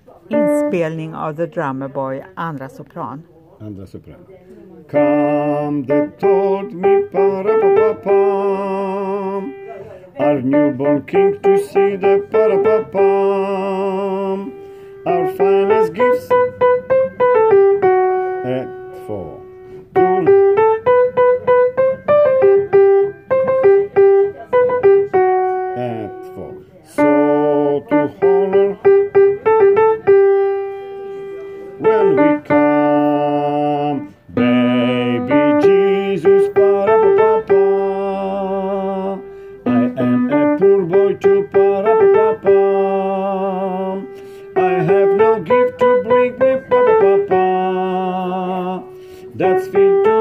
Inspelning av The Drummer Boy, andra sopran. Andra sopran. Come, they told me, pa-ra-pa-pa-pam, our newborn king to see the pa-ra-pa-pam, our finest gifts. Ett, två, tre. Ett, två. So to honor when we come, baby Jesus, pa-ra-pa-pa-pa. I am a poor boy too, pa-ra-pa-pa-pa. I have no gift to bring me, pa-pa-pa-pa. That's fit to